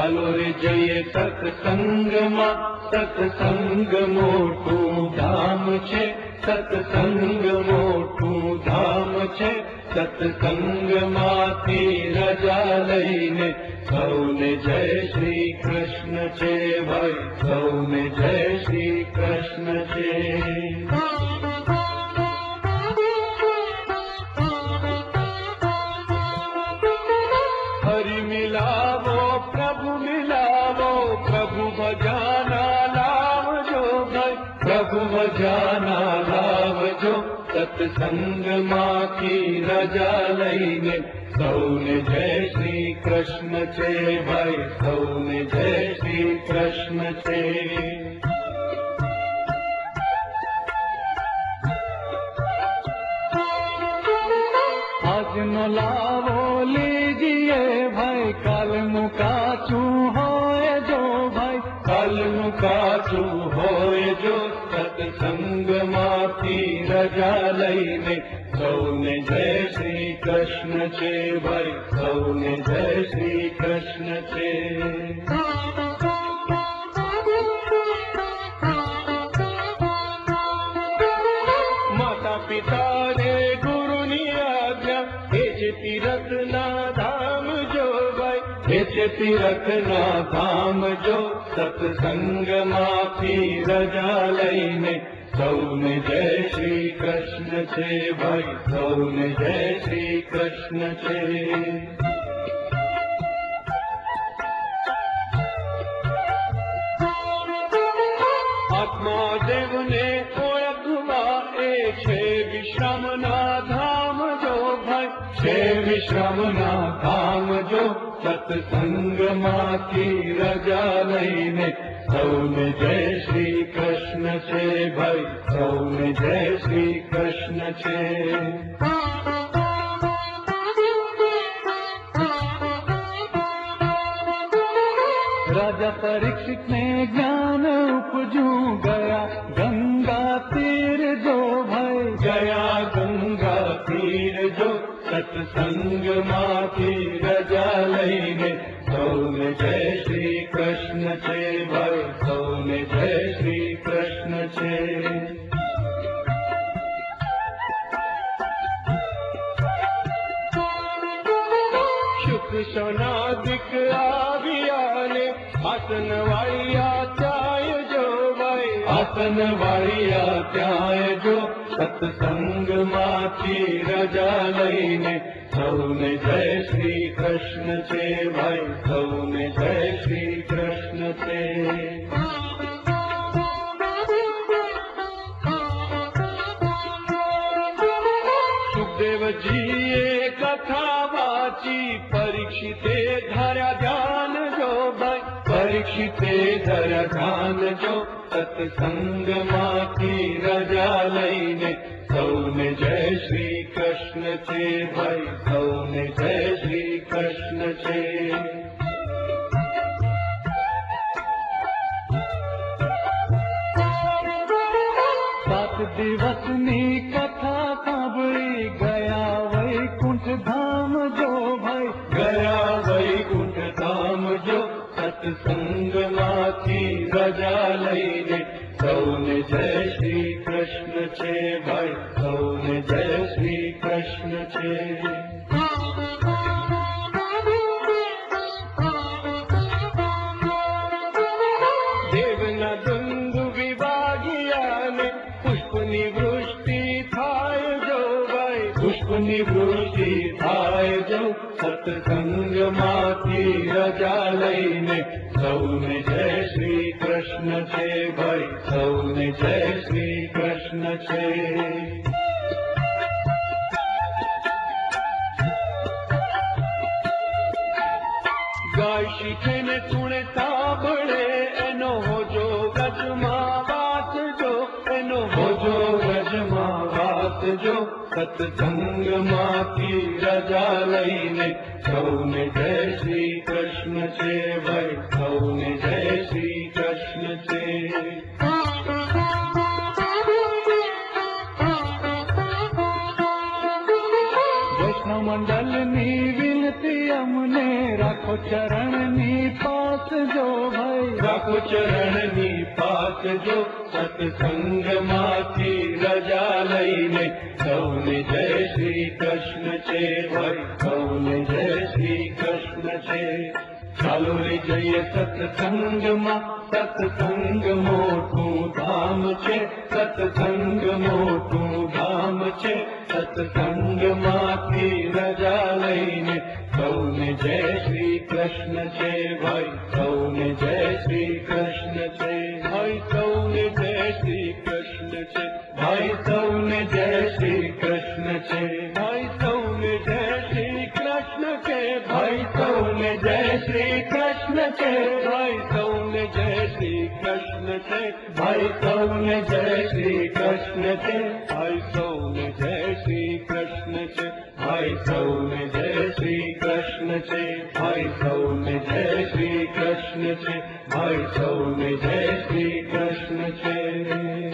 ચાલો રે જઈએ સત્સંગમાં, સત્સંગ મોટું ધામ છે, સત્સંગ મોટું ધામ છે. સત્સંગમાંથી રજા લઈને સૌને જય શ્રી કૃષ્ણ છે ભાઈ, સૌને જય શ્રી કૃષ્ણ છે. હરિ મિલાવો પ્રભુ મિલાવો, પ્રભુ ભજાના લાવજો ભાઈ, પ્રભુ ભજાના લાવજો. સત્સંગમાંથી રજા લઈને સૌને જય શ્રી કૃષ્ણ છે ભાઈ, સૌને જય શ્રી કૃષ્ણ છે. આજનો લાવો લીજીએ ભાઈ, કાલનું કાચું હોય જો ભાઈ, કાલનું કાચું હોય જો. સત્સંગમાંથી રજા લઈને સૌને જય શ્રી કૃષ્ણ છે ભાઈ, સૌને જય શ્રી કૃષ્ણ છે. માતા પિતા ને ગુરુની આજ્ઞા, એ છે તીરથના ધામ જો ભાઈ, એ છે તીરથના ધામ જો. સત્સંગમાંથી રજા લઈને સૌને જય શ્રી કૃષ્ણ છે ભાઈ, સૌને જય શ્રી કૃષ્ણ છે. આત્માદેવને ઓળખવા એ છે વિશ્રામના ધામ જો ભાઈ, છે વિશ્રામના ધામ જો. સત્સંગમાંથી રજા લઈને સૌને જય શ્રી કૃષ્ણ છે ભાઈ, સૌને જય શ્રી કૃષ્ણ છે. રાજા પરીક્ષિતને જ્ઞાન ઉપજ્યું, ગયા ગંગા તીર જો ભાઈ, ગયા ગંગા તીર જો. સત્સંગમાંથી રજા લઈને સૌને જય શ્રી કૃષ્ણ છે ભાઈ, સૌને જય શ્રી કૃષ્ણ છે. શુક્ર શનાદિક આવ્યા ને આસન વાળિયા ત્યાંય જો ભાઈ, આસન વાળિયા ત્યાંય જો. સત્સંગમાંથી રજા લઈને સૌને જય શ્રી કૃષ્ણ છે ભાઈ, સૌને જય શ્રી કૃષ્ણ છે. સુખદેવજીએ કથા વાંચી, પરીક્ષિતે ધર્યા ધ્યાન જો ભાઈ, પરીક્ષિતે ધર્યા ધ્યાન જો. સત્સંગમાંથી રજા લઈને સૌને જય શ્રી કૃષ્ણ છે ભાઈ, સૌને જય શ્રી કૃષ્ણ છે. સાત દિવસની કથા સાંભળી ગયા વૈકુંઠ ધામ જો ભાઈ, ગયા વૈકુંઠ ધામ જો. સત્સંગમાંથી રજા લઈને સૌને જય શ્રી કૃષ્ણ છે ભાઈ, સૌને જય શ્રી કૃષ્ણ છે. દેવના દંડુ વિભાગ્યા ને પુષ્પની વૃષ્ટિ થાય જો ભાઈ, પુષ્પની વૃષ્ટિ થાય જો. સત્સંગમાંથી રજા લઈને સૌને જય શ્રી કૃષ્ણ છે ભાઈ, સૌને જય શ્રી કૃષ્ણ છે. ગાય શીખે ને સુણે સાંભળે એનો હોજો ગજમાં વાત જો, એનો હોજો ગજમાં વાત જો. સત્સંગમાંથી રજા લઈને સૌને જય શ્રી કૃષ્ણ છે ભાઈ, સૌને જય શ્રી કૃષ્ણ છે. વૈષ્ણવ મંડળની વિનતી અમને રાખો ચરણની પાસ રાખો ચરણની પાસ જો સત્સંગમાંથી રજા લઈને સૌને જય શ્રી કૃષ્ણ છે ભાઈ સૌને જય શ્રી કૃષ્ણ છે ચાલો રે જઈએ સત્સંગમાં સત્સંગ મોટું ધામ છે સત્સંગ મોટું ધામ છે સત્સંગમાંથી રજા લઈને સૌને જય શ્રી કૃષ્ણ છે ભાઈ સૌને જય શ્રી કૃષ્ણ છે ભાઈ સૌને જય શ્રી કૃષ્ણ છે ભાઈ સૌને જય શ્રી કૃષ્ણ છે ભાઈ સૌને જય શ્રી કૃષ્ણ છે ભાઈ સૌને જય શ્રી કૃષ્ણ છે ભાઈ સૌને જય શ્રી કૃષ્ણ છે ભાઈ સૌને જય શ્રી કૃષ્ણ છે ભાઈ સૌને જય શ્રી કૃષ્ણ છે ભાઈ સૌને જય શ્રી કૃષ્ણ છે ભાઈ સૌને જય શ્રી કૃષ્ણ છે ભાઈ સૌને જય શ્રી કૃષ્ણ છે